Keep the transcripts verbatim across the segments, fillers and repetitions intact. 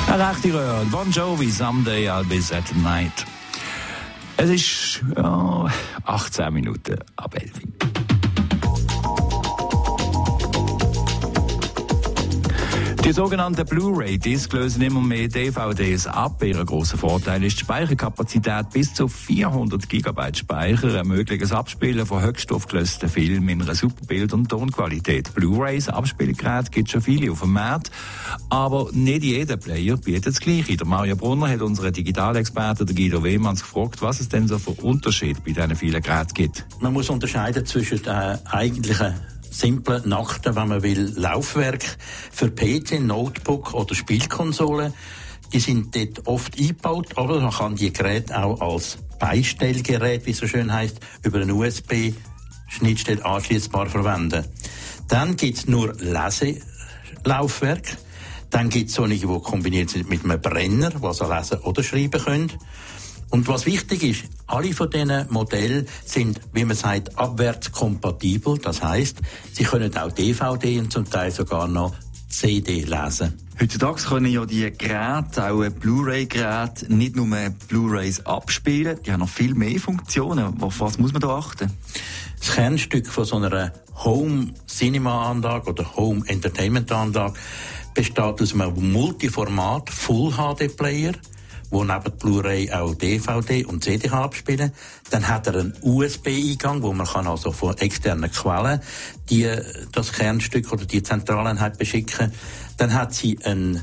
Eine rechte Röhre. Bon Jovi, Someday I'll be set tonight. Es ist ja, achtzehn Minuten ab elf. Die sogenannten Blu-ray-Discs lösen immer mehr D V Ds ab. Ihr grosser Vorteil ist die Speicherkapazität. Bis zu vierhundert Gigabyte Speicher ermöglichen das Abspielen von höchst aufgelösten Filmen in einer super Bild- und Tonqualität. Blu-rays, Abspielgeräte gibt es schon viele auf dem Markt, aber nicht jeder Player bietet das Gleiche. Der Mario Brunner hat unseren Digitalexperten Guido Wehmanns gefragt, was es denn so für Unterschiede bei diesen vielen Geräten gibt. Man muss unterscheiden zwischen den eigentlichen simple, nackte, wenn man will, Laufwerk für P C, Notebook oder Spielkonsole. Die sind dort oft eingebaut, aber man kann die Geräte auch als Beistellgerät, wie es so schön heisst, über eine U S B-Schnittstelle anschließbar verwenden. Dann gibt's nur Leselaufwerk. Dann gibt's solche, die kombiniert sind mit einem Brenner, was sie lesen oder schreiben können. Und was wichtig ist, alle von diesen Modellen sind, wie man sagt, abwärtskompatibel. Das heisst, sie können auch D V D und zum Teil sogar noch C D lesen. Heutzutage können ja die Geräte, auch Blu-ray-Geräte, nicht nur Blu-rays abspielen. Die haben noch viel mehr Funktionen. Auf was muss man da achten? Das Kernstück von so einer Home-Cinema-Anlage oder Home-Entertainment-Anlage besteht aus einem Multiformat Full H D-Player, wo neben Blu-ray auch D V D und C D abspielen. Dann hat er einen U S B-Eingang, wo man kann also von externen Quellen die, das Kernstück oder die Zentraleinheit beschicken. Dann hat sie einen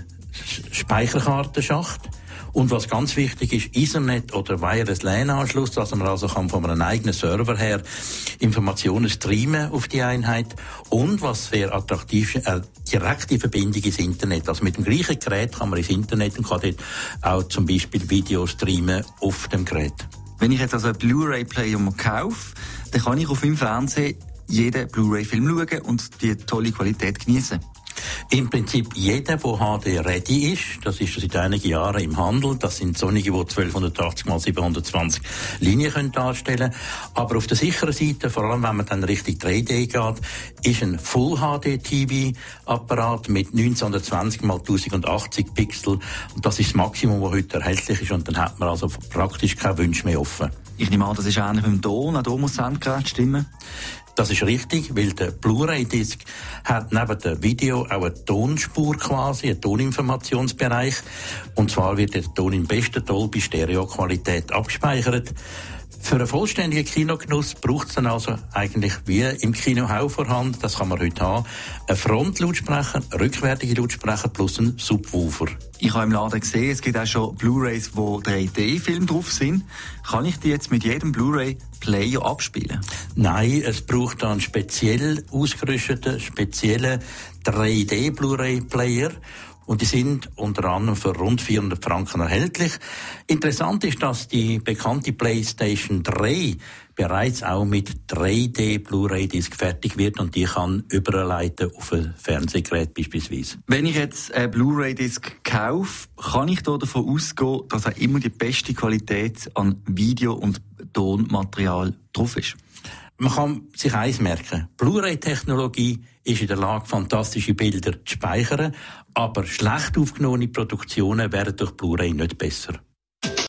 Speicherkartenschacht. Und was ganz wichtig ist, Ethernet oder Wireless LAN-Anschluss, dass man also kann von einem eigenen Server her Informationen streamen auf die Einheit. Und was sehr attraktiv ist, eine direkte Verbindung ins Internet. Also mit dem gleichen Gerät kann man ins Internet und kann dort auch zum Beispiel Video streamen auf dem Gerät. Wenn ich jetzt also einen Blu-ray-Player kaufe, dann kann ich auf meinem Fernsehen jeden Blu-ray-Film schauen und die tolle Qualität genießen. Im Prinzip jeder, der H D-ready ist, das ist seit einigen Jahren im Handel, das sind solche, die zwölfhundertachtzig mal siebenhundertzwanzig Linien können darstellen. Aber auf der sicheren Seite, vor allem wenn man dann Richtung drei D geht, ist ein Full-H D-T V-Apparat mit neunzehnhundertzwanzig mal tausendachtzig Pixel. Und das ist das Maximum, das heute erhältlich ist. Und dann hat man also praktisch keine Wünsche mehr offen. Ich nehme an, das ist ähnlich mit dem Ton, auch hier muss das Endgerät stimmen. Das ist richtig, weil der Blu-ray-Disc hat neben dem Video auch eine Tonspur quasi, einen Toninformationsbereich. Und zwar wird der Ton in bester Dolby-Stereo-Qualität abgespeichert. Für einen vollständigen Kinogenuss braucht es dann also eigentlich wie im Kino auch vorhanden, das kann man heute haben, einen Frontlautsprecher, rückwärtige Lautsprecher plus einen Subwoofer. Ich habe im Laden gesehen, es gibt auch schon Blu-rays, wo drei D-Filme drauf sind. Kann ich die jetzt mit jedem Blu-ray-Player abspielen? Nein, es braucht einen speziell ausgerüsteten, speziellen drei D-Blu-ray-Player. Und die sind unter anderem für rund vierhundert Franken erhältlich. Interessant ist, dass die bekannte PlayStation drei bereits auch mit drei D Blu-ray-Disc fertig wird und die kann überleiten auf ein Fernsehgerät beispielsweise. Wenn ich jetzt einen Blu-ray-Disc kaufe, kann ich da davon ausgehen, dass auch immer die beste Qualität an Video- und Tonmaterial drauf ist? Man kann sich eins merken. Blu-ray-Technologie ist in der Lage, fantastische Bilder zu speichern, aber schlecht aufgenommene Produktionen werden durch Blu-ray nicht besser.